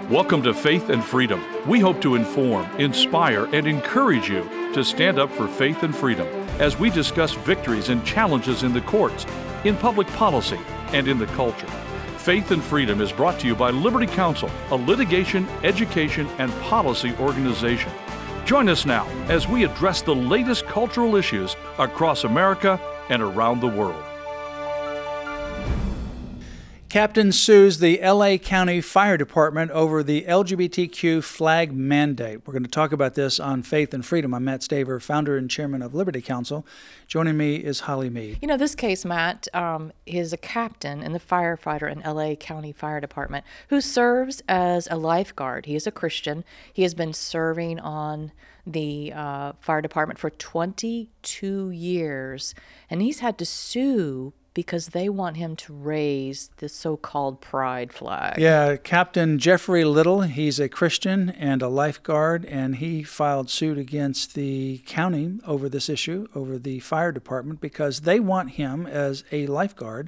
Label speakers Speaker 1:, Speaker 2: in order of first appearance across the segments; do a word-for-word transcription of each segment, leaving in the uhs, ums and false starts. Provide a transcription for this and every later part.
Speaker 1: Welcome to Faith and Freedom. We hope to inform, inspire, and encourage you to stand up for faith and freedom as we discuss victories and challenges in the courts, in public policy, and in the culture. Faith and Freedom is brought to you by Liberty Counsel, a litigation, education, and policy organization. Join us now as we address the latest cultural issues across America and around the world.
Speaker 2: Captain sues the L A County Fire Department over the L G B T Q flag mandate. We're going to talk about this on Faith and Freedom. I'm Matt Staver, founder and chairman of Liberty Counsel. Joining me is Holly Mead.
Speaker 3: You know, this case, Matt, um, is a captain and the firefighter in L A County Fire Department who serves as a lifeguard. He is a Christian. He has been serving on the uh, fire department for twenty-two years, and he's had to sue because they want him to raise the so-called pride flag.
Speaker 2: Yeah, Captain Jeffrey Little, he's a Christian and a lifeguard, and he filed suit against the county over this issue, over the fire department, because they want him as a lifeguard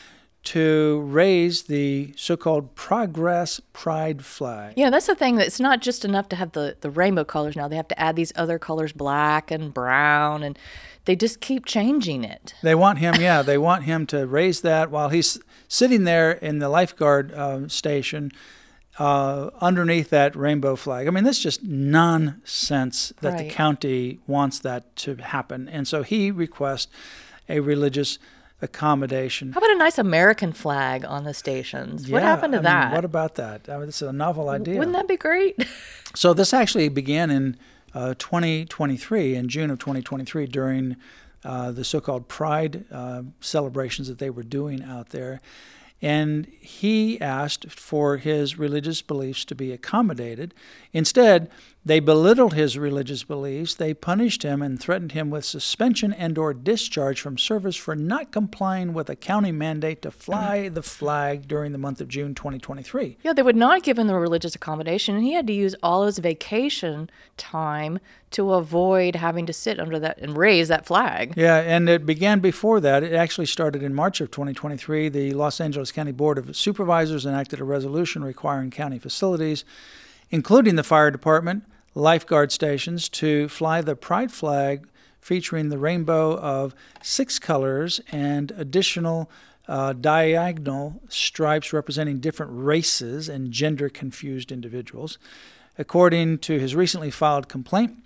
Speaker 2: to raise the so-called Progress Pride flag.
Speaker 3: Yeah, that's the thing. That it's not just enough to have the, the rainbow colors now. They have to add these other colors, black and brown, and they just keep changing it.
Speaker 2: They want him, yeah, they want him to raise that while he's sitting there in the lifeguard uh, station uh, underneath that rainbow flag. I mean, that's just nonsense that
Speaker 3: Right.
Speaker 2: the county wants that to happen. And so he requests a religious accommodation.
Speaker 3: How about a nice American flag on the stations?
Speaker 2: Yeah,
Speaker 3: What happened to
Speaker 2: I mean,
Speaker 3: that?
Speaker 2: what about that? I mean, it's a novel idea.
Speaker 3: Wouldn't that be great?
Speaker 2: So this actually began in uh, twenty twenty-three, in June of twenty twenty-three, during uh, the so-called Pride uh, celebrations that they were doing out there. And he asked for his religious beliefs to be accommodated. Instead, they belittled his religious beliefs. They punished him and threatened him with suspension and or discharge from service for not complying with a county mandate to fly the flag during the month of June twenty twenty-three.
Speaker 3: Yeah, they would not give him the religious accommodation, and he had to use all his vacation time to avoid having to sit under that and raise that flag.
Speaker 2: Yeah, and it began before that. It actually started in March of twenty twenty-three. The Los Angeles County Board of Supervisors enacted a resolution requiring county facilities, including the fire department, lifeguard stations, to fly the pride flag featuring the rainbow of six colors and additional uh, diagonal stripes representing different races and gender-confused individuals. According to his recently filed complaint,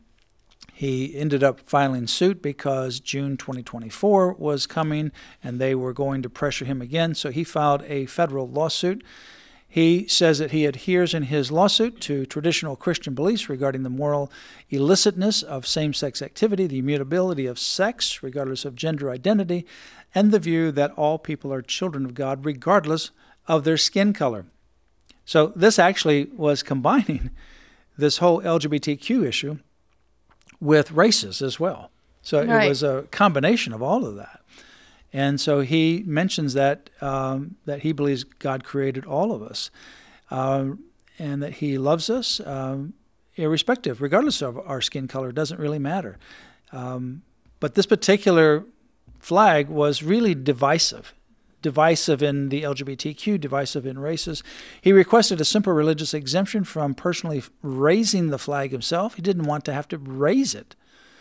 Speaker 2: he ended up filing suit because June twenty twenty-four was coming and they were going to pressure him again, so he filed a federal lawsuit. He says that he adheres in his lawsuit to traditional Christian beliefs regarding the moral illicitness of same-sex activity, the immutability of sex, regardless of gender identity, and the view that all people are children of God, regardless of their skin color. So this actually was combining this whole L G B T Q issue with races as well. So
Speaker 3: Right.
Speaker 2: it was a combination of all of that. And so he mentions that um, that he believes God created all of us, um, and that he loves us um, irrespective, regardless of our skin color. It doesn't really matter. Um, but this particular flag was really divisive, divisive in the L G B T Q, divisive in races. He requested a simple religious exemption from personally raising the flag himself. He didn't want to have to raise it.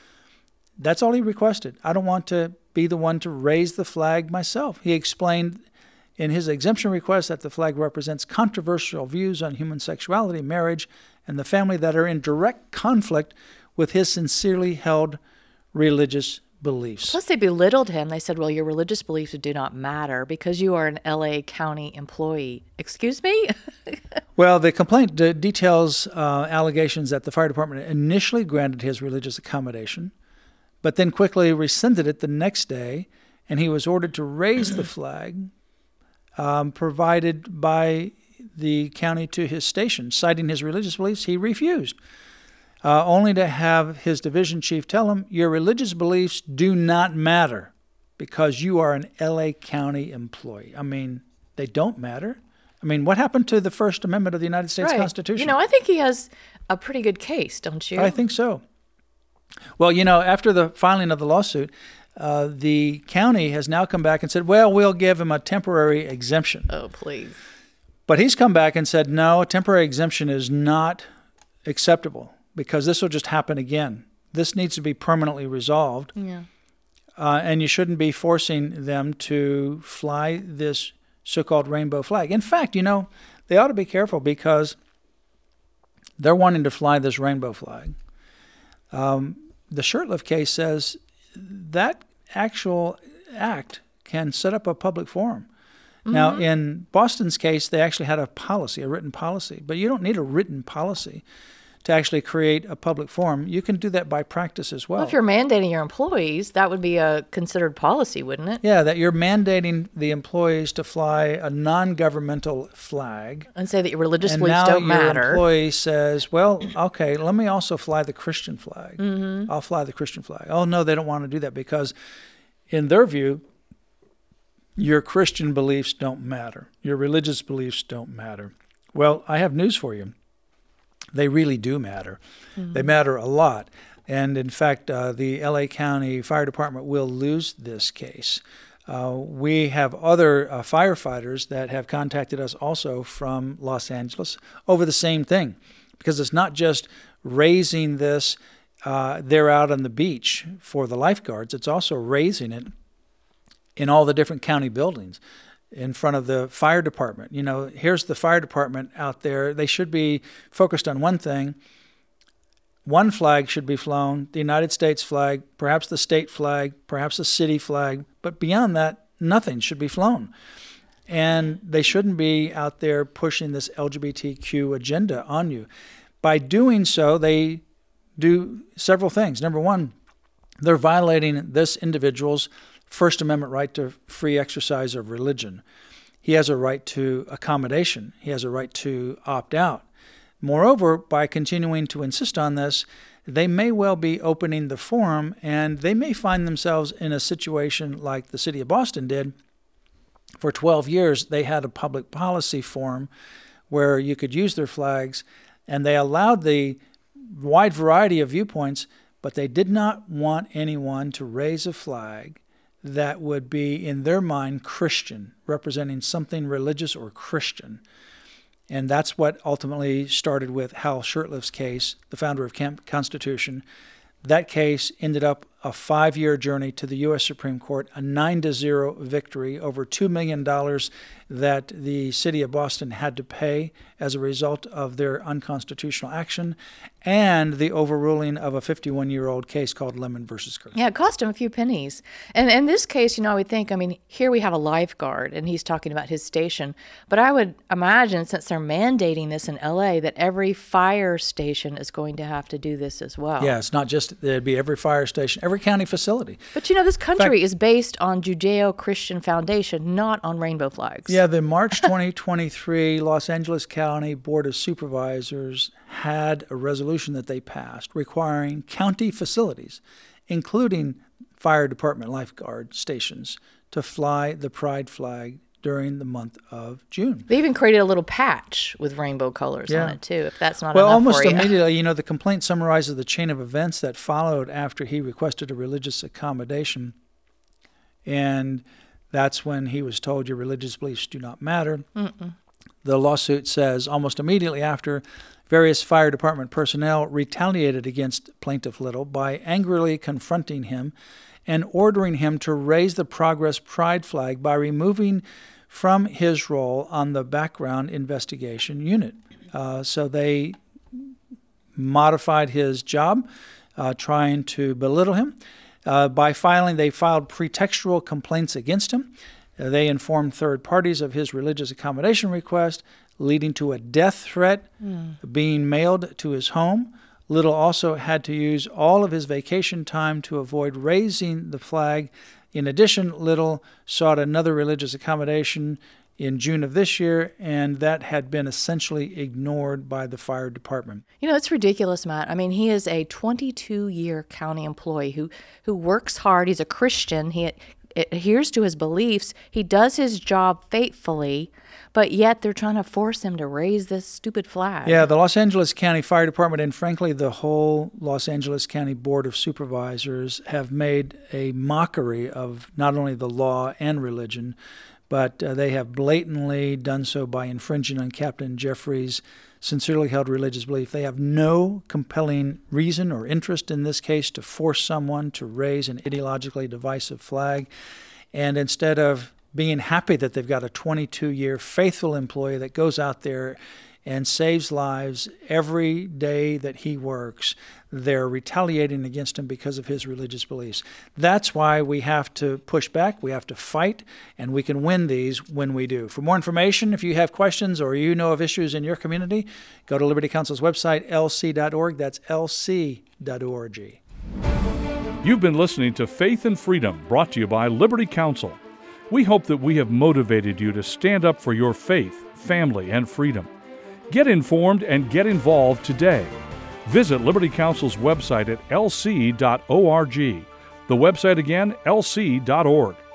Speaker 2: That's all he requested. I don't want to be the one to raise the flag myself. He explained in his exemption request that the flag represents controversial views on human sexuality, marriage, and the family that are in direct conflict with his sincerely held religious beliefs.
Speaker 3: Plus, they belittled him. They said, well, your religious beliefs do not matter because you are an L A County employee. Excuse me?
Speaker 2: Well, the complaint de- details uh, allegations that the fire department initially granted his religious accommodation, but then quickly rescinded it the next day, and he was ordered to raise the flag um, provided by the county to his station. Citing his religious beliefs, he refused, uh, only to have his division chief tell him, your religious beliefs do not matter because you are an L A County employee. I mean, they don't matter. I mean, what happened to the First Amendment of the United States
Speaker 3: Right.
Speaker 2: Constitution?
Speaker 3: You know, I think he has a pretty good case, don't you?
Speaker 2: I think so. Well, you know, after the filing of the lawsuit, uh, the county has now come back and said, well, we'll give him a temporary exemption.
Speaker 3: Oh, please.
Speaker 2: But he's come back and said, no, a temporary exemption is not acceptable because this will just happen again. This needs to be permanently resolved.
Speaker 3: Yeah.
Speaker 2: Uh, and you shouldn't be forcing them to fly this so-called rainbow flag. In fact, you know, they ought to be careful because they're wanting to fly this rainbow flag. Um, the Shurtleff case says that actual act can set up a public forum. Mm-hmm. Now, in Boston's case, they actually had a policy, a written policy. But you don't need a written policy to actually create a public forum. You can do that by practice as well.
Speaker 3: Well, if you're mandating your employees, that would be a considered policy, wouldn't it?
Speaker 2: Yeah, that you're mandating the employees to fly a non-governmental flag.
Speaker 3: And say that your religious
Speaker 2: and
Speaker 3: beliefs
Speaker 2: now
Speaker 3: don't
Speaker 2: your
Speaker 3: matter.
Speaker 2: employee says, well, okay, let me also fly the Christian flag.
Speaker 3: Mm-hmm.
Speaker 2: I'll fly the Christian flag. Oh, no, they don't want to do that because in their view, your Christian beliefs don't matter. Your religious beliefs don't matter. Well, I have news for you. They really do matter. Mm-hmm. They matter a lot. And in fact, uh, the L A County Fire Department will lose this case. Uh, we have other uh, firefighters that have contacted us also from Los Angeles over the same thing, because it's not just raising this, uh, they're out on the beach for the lifeguards. It's also raising it in all the different county buildings in front of the fire department. You know, here's the fire department out there. They should be focused on one thing. One flag should be flown, the United States flag, perhaps the state flag, perhaps the city flag, but beyond that, nothing should be flown. And they shouldn't be out there pushing this L G B T Q agenda on you. By doing so, they do several things. Number one, they're violating this individual's First Amendment right to free exercise of religion. He has a right to accommodation. He has a right to opt out. Moreover, by continuing to insist on this, they may well be opening the forum, and they may find themselves in a situation like the city of Boston did. For twelve years, they had a public policy forum where you could use their flags, and they allowed the wide variety of viewpoints, but they did not want anyone to raise a flag that would be, in their mind, Christian, representing something religious or Christian. And that's what ultimately started with Hal Shurtleff's case, the founder of Camp Constitution. That case ended up a five-year journey to the U S Supreme Court, a nine to zero victory, over two million dollars that the city of Boston had to pay as a result of their unconstitutional action, and the overruling of a fifty-one-year-old case called Lemon versus Kirk.
Speaker 3: Yeah, it cost him a few pennies. And in this case, you know, I would think, I mean, here we have a lifeguard, and he's talking about his station. But I would imagine, since they're mandating this in L A, that every fire station is going to have to do this as well.
Speaker 2: Yeah, it's not just, it'd be every fire station, every county facility.
Speaker 3: But, you know, this country
Speaker 2: fact,
Speaker 3: is based on Judeo-Christian foundation, not on rainbow flags.
Speaker 2: Yeah, the March twenty twenty-three Los Angeles County Board of Supervisors had a resolution that they passed requiring county facilities, including fire department lifeguard stations, to fly the pride flag during the month of June.
Speaker 3: They even created a little patch with rainbow colors
Speaker 2: yeah.
Speaker 3: on it, too, if that's not
Speaker 2: well,
Speaker 3: enough
Speaker 2: almost
Speaker 3: for you.
Speaker 2: immediately, you know, the complaint summarizes the chain of events that followed after he requested a religious accommodation. And that's when he was told your religious beliefs do not matter.
Speaker 3: Mm-mm.
Speaker 2: The lawsuit says almost immediately after, various fire department personnel retaliated against Plaintiff Little by angrily confronting him and ordering him to raise the Progress Pride flag by removing from his role on the background investigation unit. Uh, so they modified his job, uh, trying to belittle him. Uh, by filing, they filed pretextual complaints against him. Uh, they informed third parties of his religious accommodation request, leading to a death threat mm. being mailed to his home. Little also had to use all of his vacation time to avoid raising the flag. In addition, Little sought another religious accommodation in June of this year, and that had been essentially ignored by the fire department.
Speaker 3: You know, it's ridiculous, Matt. I mean, he is a twenty-two-year county employee who, who works hard. He's a Christian. He adheres to his beliefs. He does his job faithfully, but yet they're trying to force him to raise this stupid flag.
Speaker 2: Yeah, the Los Angeles County Fire Department and, frankly, the whole Los Angeles County Board of Supervisors have made a mockery of not only the law and religion, but uh, they have blatantly done so by infringing on Captain Jeffrey's sincerely held religious belief. They have no compelling reason or interest in this case to force someone to raise an ideologically divisive flag. And instead of being happy that they've got a twenty-two-year faithful employee that goes out there and saves lives every day that he works, they're retaliating against him because of his religious beliefs. That's why we have to push back, we have to fight, and we can win these when we do. For more information, if you have questions or you know of issues in your community, go to Liberty Counsel's website, L C dot org. That's L C dot org.
Speaker 1: You've been listening to Faith and Freedom, brought to you by Liberty Counsel. We hope that we have motivated you to stand up for your faith, family, and freedom. Get informed and get involved today. Visit Liberty Counsel's website at L C dot org. The website again, L C dot org.